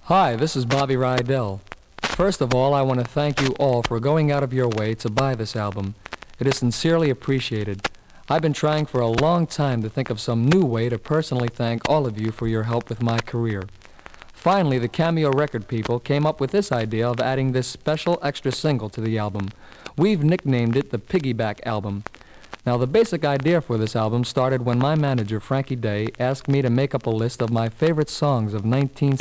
Hi, this is Bobby Rydell. First of all, I want to thank you all for going out of your way to buy this album. It is sincerely appreciated. I've been trying for a long time to think of some new way to personally thank all of you for your help with my career. Finally, the Cameo record people came up with this idea of adding this special extra single to the album. We've nicknamed it the Piggyback Album. Now, the basic idea for this album started when my manager, Frankie Day, asked me to make up a list of my favorite songs of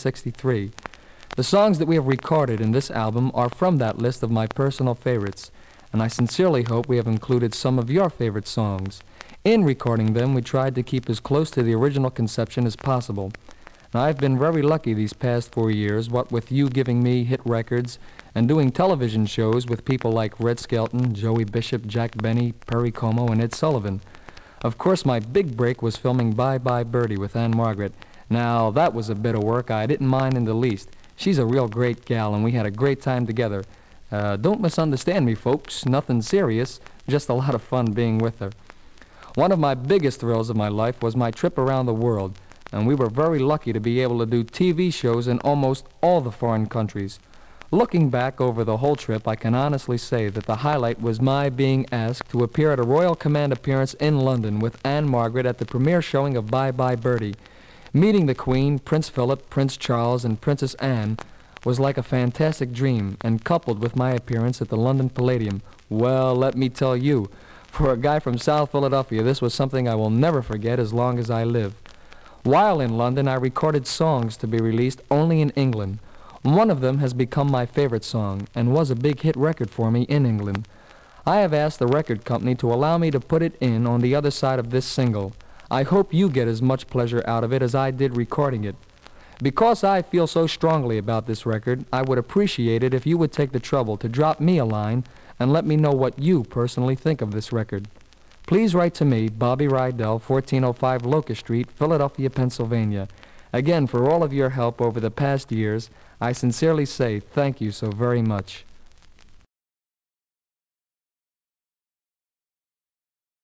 1963. The songs that we have recorded in this album are from that list of my personal favorites, and I sincerely hope we have included some of your favorite songs. In recording them, we tried to keep as close to the original conception as possible. Now, I've been very lucky these past 4 years, what with you giving me hit records and doing television shows with people like Red Skelton, Joey Bishop, Jack Benny, Perry Como, and Ed Sullivan. Of course, my big break was filming Bye Bye Birdie with Ann-Margret. Now, that was a bit of work I didn't mind in the least. She's a real great gal, and we had a great time together. Don't misunderstand me, folks. Nothing serious, just a lot of fun being with her. One of my biggest thrills of my life was my trip around the world, and we were very lucky to be able to do TV shows in almost all the foreign countries. Looking back over the whole trip, I can honestly say that the highlight was my being asked to appear at a Royal Command appearance in London with Ann-Margret at the premiere showing of Bye Bye Birdie. Meeting the Queen, Prince Philip, Prince Charles, and Princess Anne was like a fantastic dream, and coupled with my appearance at the London Palladium, well, let me tell you, for a guy from South Philadelphia, this was something I will never forget as long as I live. While in London, I recorded songs to be released only in England. One of them has become my favorite song and was a big hit record for me in England. I have asked the record company to allow me to put it in on the other side of this single. I hope you get as much pleasure out of it as I did recording it. Because I feel so strongly about this record, I would appreciate it if you would take the trouble to drop me a line and let me know what you personally think of this record. Please write to me, Bobby Rydell, 1405 Locust Street, Philadelphia, Pennsylvania. Again, for all of your help over the past years, I sincerely say thank you so very much.